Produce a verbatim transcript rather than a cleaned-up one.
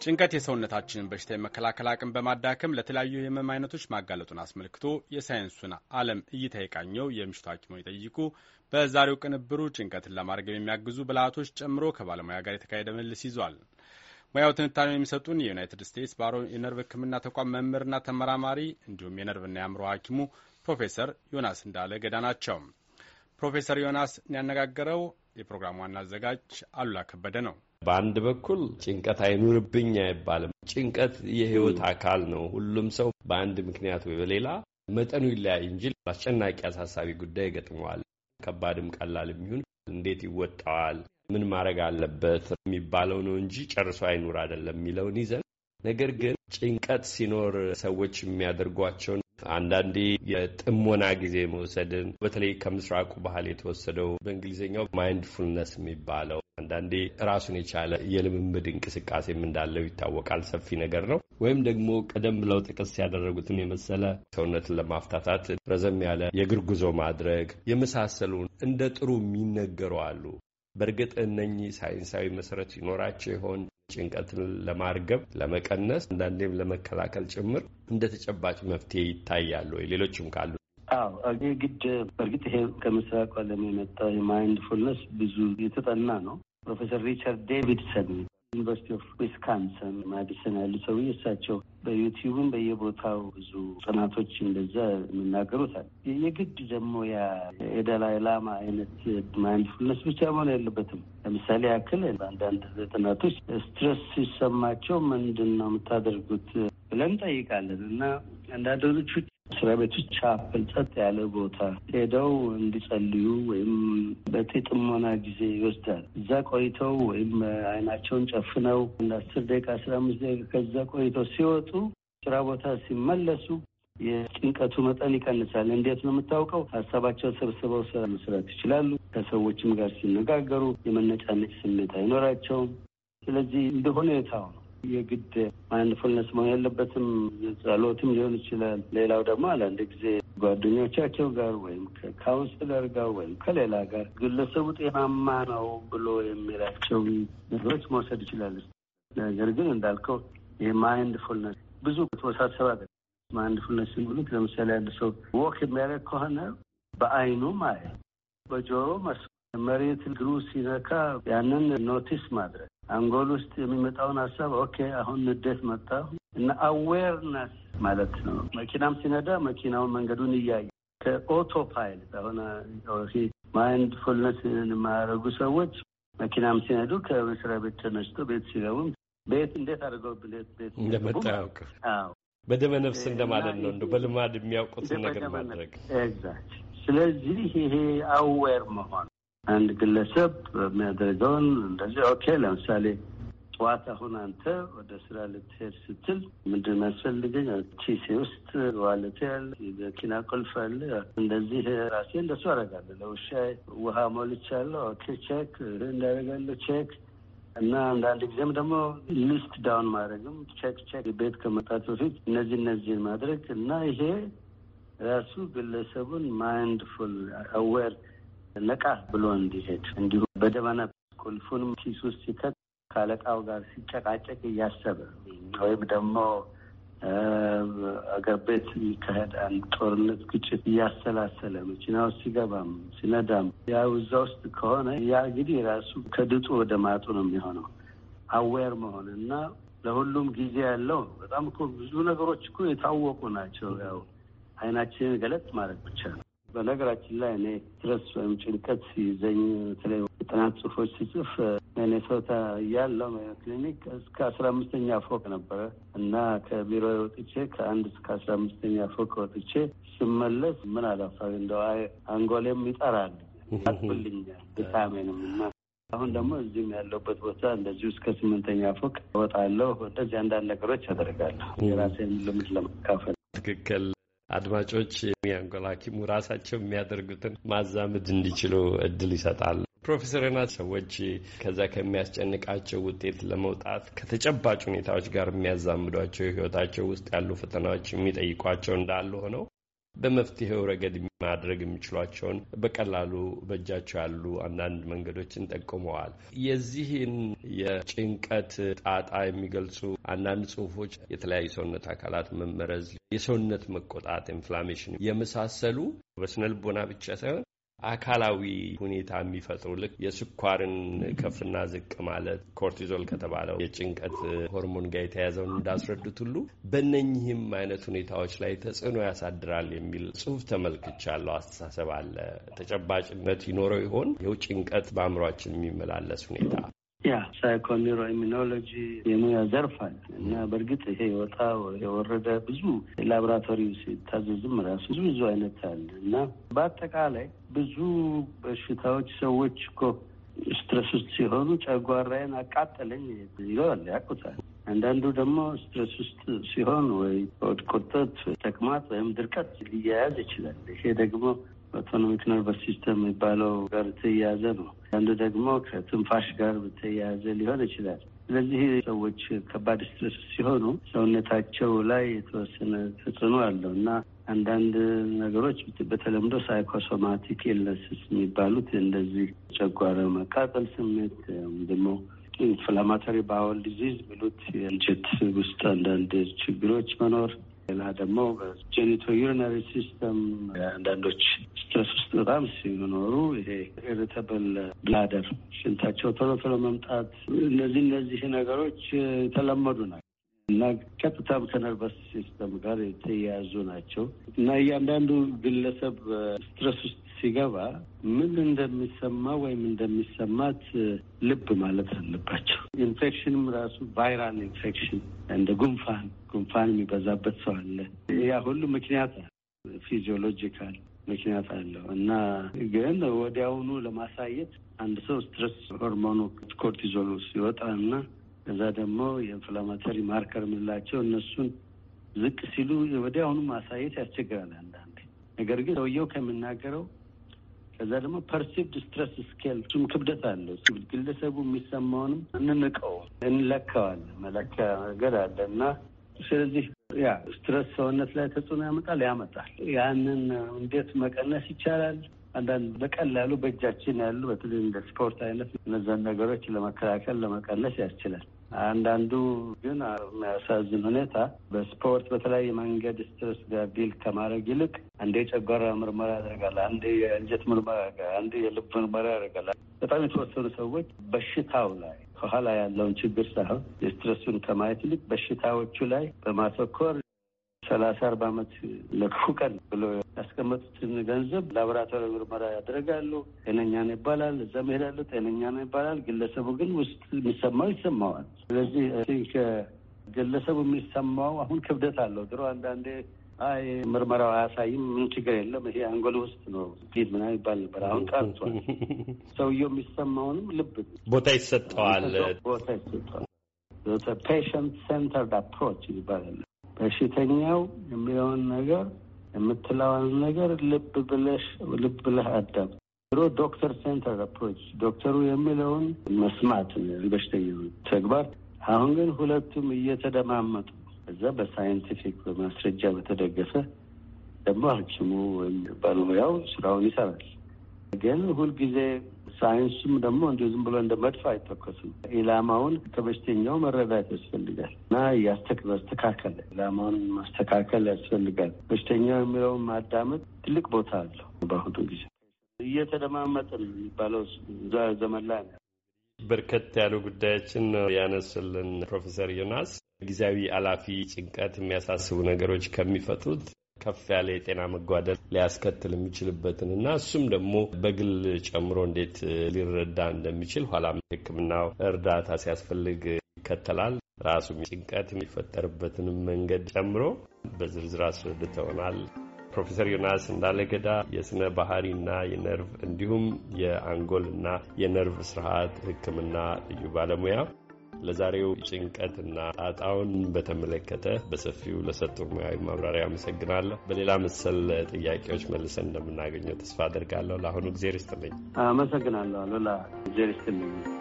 ጭንቀት የሰውነታችንን በሽታ የመከላከል አቅም በማዳከም ለተለያዩ የህመም አይነቶች ማጋለጡን አስመልክቶ የሳይንሱን ዓለም እይታ የቃኘው የምሽቱ ሐኪሞን ይጠይቁ በዛሬው ቅንብሩ ጭንቀትን ለማርገብ የሚያግዙ ብልሃቶች ጨምሮ ከባለሙያ ጋር የተካሄደ ምልልስ ይዟል። ሙያው ትንታኔ የሚሰጡን የዩናይትድ ስቴትስ ባሮ የነርቭ ሕክምና ተቋም መምህርና ተመራማሪ እንዲሁም የነርቭና የአእምሮ ሐኪሙ ፕሮፌሰር ዮናስ እንዳለ ገዳ ናቸው። ፕሮፌሰር ዮናስ ያነጋገረው የፕሮግራሙ ዋና አዘጋጅ አሉላ ከበደ ነው። በአንድ በኩል ጭንቀት አይኑርብኝ አይባልም። ጭንቀት የህይወት አካል ነው። ሁሉም ሰው በአንድ ምክንያት ወይ በሌላ መጠኑ ይለያይ እንጂ አስጨናቂ አሳሳቢ ጉዳይ ይገጥመዋል። ከባድም ቀላልም ይሁን እንዴት ይወጣዋል፣ ምን ማድረግ አለበት የሚባለው ነው እንጂ ጨርሶ አይኑር አይደለም የሚለውን ይዘን ነገር ግን ጭንቀት ሲኖር ሰዎች የሚያደርጓቸውን አንዳንዴ የጥሞና ጊዜ መውሰድን በተለይ ከምስራቁ ባህል የተወሰደው በእንግሊዝኛው ማይንድፉልነስ የሚባለው አንዳንዴ ራሱን የቻለ የልምምድ እንቅስቃሴም እንዳለው ይታወቃል። ሰፊ ነገር ነው። ወይም ደግሞ ቀደም ብለው ጥቅስ ያደረጉትን የመሰለ ሰውነትን ለማፍታታት ረዘም ያለ የእግር ጉዞ ማድረግ የመሳሰሉ እንደ ጥሩ የሚነገሩ አሉ። በእርግጥ እነኚህ ሳይንሳዊ መሰረት ይኖራቸው ይሆን? ጭንቀትን ለማርገብ ለመቀነስ አንዳንዴም ለመከላከል ጭምር እንደ ተጨባጭ መፍትሄ ይታያሉ ወይ? ሌሎችም ካሉ አዎ ግድ በእርግጥ ይሄ ከምስራቅ ዓለም የመጣ የማይንድፉልነስ ብዙ የተጠና ነው። ፕሮፌሰር ሪቻርድ ዴቪድሰን ዩኒቨርሲቲ ኦፍ ዊስካንሰን ማዲሰን ያሉ ሰውዬ እሳቸው በዩቲዩብም በየቦታው ብዙ ጥናቶች እንደዛ የሚናገሩታል። የግድ ደግሞ ያ የዳላይ ላማ አይነት ማይንድፉልነስ ብቻ መሆን የለበትም። ለምሳሌ ያክል በአንዳንድ ጥናቶች ስትረስ ሲሰማቸው ምንድን ነው የምታደርጉት ብለን ጠይቃለን እና አንዳንዶቹ ስራ ቤቶች ቻፕል ጸጥ ያለ ቦታ ሄደው እንዲጸልዩ ወይም በጥሞና ጊዜ ይወስዳል። እዛ ቆይተው ወይም አይናቸውን ጨፍነው አስር ደቂቃ አስራ አምስት ደቂቃ ከዛ ቆይተው ሲወጡ ስራ ቦታ ሲመለሱ የጭንቀቱ መጠን ይቀንሳል። እንዴት ነው የምታውቀው? ሀሳባቸው ሰብስበው ስራ መስራት ይችላሉ። ከሰዎችም ጋር ሲነጋገሩ የመነጫነጭ ስሜት አይኖራቸውም። ስለዚህ እንደሆነ የታው ነው የግድ ማይንድፉልነስ መሆን ያለበትም ጸሎትም ሊሆን ይችላል። ሌላው ደግሞ አንዳንድ ጊዜ ጓደኞቻቸው ጋር ወይም ከካውንስለር ጋር ወይም ከሌላ ጋር ግለሰቡ ጤናማ ነው ብሎ የሚላቸው ነገሮች መውሰድ ይችላል። ነገር ግን እንዳልከው የማይንድፉልነስ ብዙ ተወሳሰበ አይደለም። ማይንድፉልነስ ሲሉት ለምሳሌ አንድ ሰው ወክ የሚያደርግ ከሆነ በአይኑ ማየት፣ በጆሮ መስማት፣ መሬት እግሩ ሲነካ ያንን ኖቲስ ማድረግ፣ አንጎል ውስጥ የሚመጣውን ሀሳብ ኦኬ አሁን ንዴት መጣ እና አዌርነስ ማለት ነው። መኪናም ሲነዳ መኪናውን መንገዱን እያየ ከኦቶ ፓይለት አሁን ማይንድፉልነስ የማያደርጉ ሰዎች መኪናም ሲነዱ ከመስሪያ ቤት ተነስቶ ቤት ሲገቡም ቤት እንዴት አድርገው ቤት ቤት እንደመጣ ያውቅ በደመ ነፍስ እንደማለት ነው። እንደው በልማድ የሚያውቁትን ነገር ማድረግ ኤግዛክት። ስለዚህ ይሄ አዌር መሆን አንድ ግለሰብ የሚያደርገውን እንደዚህ ኦኬ ለምሳሌ ጠዋት አሁን አንተ ወደ ስራ ልትሄድ ስትል ምንድን ነው የሚያስፈልገኝ? ኪሴ ውስጥ ዋሌት ያለ የመኪና ቁልፍ አለ። እንደዚህ ራሴ እንደሱ አደርጋለሁ። ለውሻ ውሃ ሞልቻለሁ። ኦኬ ቼክ እንዳደርጋለሁ ቼክ እና አንዳንድ ጊዜም ደግሞ ሊስት ዳውን ማድረግም ቼክ ቼክ ቤት ከመጣት በፊት እነዚህ እነዚህን ማድረግ እና ይሄ ራሱ ግለሰቡን ማይንድፉል አዌር ነቃ ብሎ እንዲሄድ እንዲሁ በደመና ቁልፉንም ኪስ ውስጥ ሲከት ካለቃው ጋር ሲጨቃጨቅ እያሰበ ወይም ደግሞ አገር ቤት የሚካሄድ አንድ ጦርነት ግጭት እያሰላሰለ መኪና ውስጥ ሲገባም ሲነዳም ያው እዛ ውስጥ ከሆነ ያ እንግዲህ ራሱ ከድጡ ወደ ማጡ ነው የሚሆነው። አዌር መሆን እና ለሁሉም ጊዜ ያለው በጣም እኮ ብዙ ነገሮች እኮ የታወቁ ናቸው። ያው አይናችንን ገለጥ ማለት ብቻ ነው። በነገራችን ላይ እኔ ስትረስ ወይም ጭንቀት ሲይዘኝ በተለይ ጥናት ጽሁፎች ሲጽፍ ሚኔሶታ እያለሁ ክሊኒክ እስከ አስራ አምስተኛ ፎቅ ነበረ እና ከቢሮ ወጥቼ ከአንድ እስከ አስራ አምስተኛ ፎቅ ወጥቼ ስመለስ ምን አላፋዊ እንደው አንጎሌም ይጠራል አጥብልኛል ድካሜንም እና አሁን ደግሞ እዚህም ያለሁበት ቦታ እንደዚሁ እስከ ስምንተኛ ፎቅ እወጣለሁ። እንደዚህ አንዳንድ ነገሮች አደርጋለሁ የራሴን ልምድ ለመካፈል። ትክክል። አድማጮች የአንጎል ሐኪሙ ራሳቸው የሚያደርጉትን ማዛመድ እንዲችሉ እድል ይሰጣል። ፕሮፌሰር ዮናስ ሰዎች ከዛ ከሚያስጨንቃቸው ውጤት ለመውጣት ከተጨባጭ ሁኔታዎች ጋር የሚያዛምዷቸው ህይወታቸው ውስጥ ያሉ ፈተናዎች የሚጠይቋቸው እንዳሉ ሆነው በመፍትሄው ረገድ ማድረግ የሚችሏቸውን በቀላሉ በእጃቸው ያሉ አንዳንድ መንገዶችን ጠቁመዋል። የዚህን የጭንቀት ጣጣ የሚገልጹ አንዳንድ ጽሁፎች የተለያዩ ሰውነት አካላት መመረዝ፣ የሰውነት መቆጣት፣ ኢንፍላሜሽን የመሳሰሉ በስነ ልቦና ብቻ ሳይሆን አካላዊ ሁኔታ የሚፈጥሩ ልክ የስኳርን ከፍና ዝቅ ማለት ኮርቲዞል ከተባለው የጭንቀት ሆርሞን ጋር የተያያዘውን እንዳስረዱት ሁሉ በእነኚህም አይነት ሁኔታዎች ላይ ተጽዕኖ ያሳድራል የሚል ጽሁፍ ተመልክቻለሁ። አስተሳሰብ አለ። ተጨባጭነት ይኖረው ይሆን? ይኸው ጭንቀት በአእምሯችን የሚመላለስ ሁኔታ ያ ሳይኮኒሮ ኢሚኖሎጂ የሙያ ዘርፍ አለ እና በእርግጥ ይሄ ወጣ የወረደ ብዙ ላቦራቶሪ ሲታዘዝም ራሱ ብዙ ብዙ አይነት አለ እና በአጠቃላይ ብዙ በሽታዎች ሰዎች እኮ ስትረስ ውስጥ ሲሆኑ ጨጓራዬን አቃጠለኝ ይለዋል፣ ያውቁታል። አንዳንዱ ደግሞ ስትረስ ውስጥ ሲሆን ወይ ሆድ ቁርጠት፣ ተቅማጥ ወይም ድርቀት ሊያያዝ ይችላል። ይሄ ደግሞ አውቶኖሚክ ነርቨስ ሲስተም የሚባለው ጋር ተያያዘ ነው። አንዱ ደግሞ ከትንፋሽ ጋር ተያያዘ ሊሆን ይችላል። ስለዚህ ሰዎች ከባድ ስትረስ ሲሆኑ ሰውነታቸው ላይ የተወሰነ ተጽዕኖ አለው እና አንዳንድ ነገሮች በተለምዶ ሳይኮሶማቲክ ኢልነስስ የሚባሉት እንደዚህ ጨጓራ መቃጠል ስሜት ደግሞ ኢንፍላማቶሪ ባወል ዲዚዝ ብሉት የእንጀት ውስጥ አንዳንድ ችግሮች መኖር፣ ሌላ ደግሞ በጄኒቶ ዩሪናሪ ሲስተም አንዳንዶች ስትረስ ውስጥ በጣም ሲኖሩ ይሄ ኢሪተብል ብላደር ሽንታቸው ቶሎ ቶሎ መምጣት፣ እነዚህ እነዚህ ነገሮች የተለመዱ ናቸው እና ቀጥታም ከነርቨስ ሲስተም ጋር የተያያዙ ናቸው እና እያንዳንዱ ግለሰብ ስትረስ ውስጥ ሲገባ ምን እንደሚሰማ ወይም እንደሚሰማት ልብ ማለት አለባቸው። ኢንፌክሽንም ራሱ ቫይራል ኢንፌክሽን እንደ ጉንፋን ጉንፋን የሚበዛበት ሰው አለ። ያ ሁሉ ምክንያት ፊዚዮሎጂካል ምክንያት አለው እና ግን ወዲያውኑ ለማሳየት አንድ ሰው ስትረስ ሆርሞኑ ኮርቲዞል ሲወጣ እና ከዛ ደግሞ የኢንፍላማተሪ ማርከር የምንላቸው እነሱን ዝቅ ሲሉ ወዲያውኑ ማሳየት ያስቸግራል አንዳንዴ። ነገር ግን ሰውየው ከምናገረው ከዛ ደግሞ ፐርሲቭድ ስትረስ ስኬል እሱም ክብደት አለው። ግለሰቡ የሚሰማውንም እንንቀው እንለካዋለን። መለኪያ ነገር አለ እና ስለዚህ ያ ስትረስ ሰውነት ላይ ተጽዕኖ ያመጣል ያመጣል። ያንን እንዴት መቀነስ ይቻላል? አንዳንድ በቀላሉ በእጃችን ያሉ በተለይ እንደ ስፖርት አይነት እነዛን ነገሮች ለመከላከል ለመቀነስ ያስችላል። አንዳንዱ ግን የሚያሳዝን ሁኔታ በስፖርት በተለያየ መንገድ ስትረስ ጋር ዲል ከማድረግ ይልቅ አንዴ የጨጓራ ምርመራ ያደርጋል፣ አንዴ የእንጀት ምርመራ ያደርጋል፣ አንዴ የልብ ምርመራ ያደርጋል። በጣም የተወሰኑ ሰዎች በሽታው ላይ ከኋላ ያለውን ችግር ሳይሆን የስትረሱን ከማየት ይልቅ በሽታዎቹ ላይ በማተኮር ሰላሳ አርባ ዓመት ለክፉ ቀን ብሎ ያስቀመጡትን ገንዘብ ላቦራቶሪ ምርመራ ያደርጋሉ። ጤነኛ ነው ይባላል፣ እዛም ይሄዳሉ፣ ጤነኛ ነው ይባላል። ግለሰቡ ግን ውስጥ የሚሰማው ይሰማዋል። ስለዚህ ግለሰቡ የሚሰማው አሁን ክብደት አለው። ድሮ አንዳንዴ አይ ምርመራው አያሳይም፣ ምን ችግር የለም፣ ይሄ አንጎል ውስጥ ነው ፊት ምናምን ይባል ነበር። አሁን ቀርቷል። ሰውየው የሚሰማውንም ልብ ቦታ ይሰጠዋል፣ ቦታ ይሰጠዋል። ፔሸንት ሴንተርድ አፕሮች ይባላል። በሽተኛው የሚለውን ነገር የምትለውን ነገር ልብ ብለሽ ልብ ብለህ አዳም። ድሮ ዶክተር ሴንተር አፕሮች ዶክተሩ የሚለውን መስማት በሽተኛው ተግባር። አሁን ግን ሁለቱም እየተደማመጡ እዛ በሳይንቲፊክ በማስረጃ በተደገፈ ደግሞ ሐኪሙ ወይም ባለሙያው ስራውን ይሰራል። ግን ሁልጊዜ ሳይንሱም ደግሞ እንዲሁ ዝም ብሎ እንደ መድፍ አይተኮስም። ኢላማውን ከበሽተኛው መረዳት ያስፈልጋል እና ያስተካከለ ኢላማውን ማስተካከል ያስፈልጋል። በሽተኛው የሚለውን ማዳመጥ ትልቅ ቦታ አለው። በአሁኑ ጊዜ እየተደማመጥን የሚባለው ዘመን ላይ ነው። በርከት ያሉ ጉዳዮችን ያነሱልን ፕሮፌሰር ዮናስ ጊዜያዊ አላፊ ጭንቀት የሚያሳስቡ ነገሮች ከሚፈጥሩት ከፍ ያለ የጤና መጓደል ሊያስከትል የሚችልበትን እና እሱም ደግሞ በግል ጨምሮ እንዴት ሊረዳ እንደሚችል ኋላም ሕክምናው እርዳታ ሲያስፈልግ ይከተላል። ራሱ ጭንቀት የሚፈጠርበትንም መንገድ ጨምሮ በዝርዝር አስረድተውናል። ፕሮፌሰር ዮናስ እንዳለገዳ የስነ ባህሪና የነርቭ እንዲሁም የአንጎልና የነርቭ ስርዓት ሕክምና ልዩ ባለሙያ ለዛሬው ጭንቀትና ጣጣውን በተመለከተ በሰፊው ለሰጡ ሙያዊ ማብራሪያ አመሰግናለሁ። በሌላ መሰል ጥያቄዎች መልሰን እንደምናገኘው ተስፋ አድርጋለሁ። ለአሁኑ ጊዜ ይስጥልኝ። አመሰግናለሁ። ሌላ ጊዜ ይስጥልኝ።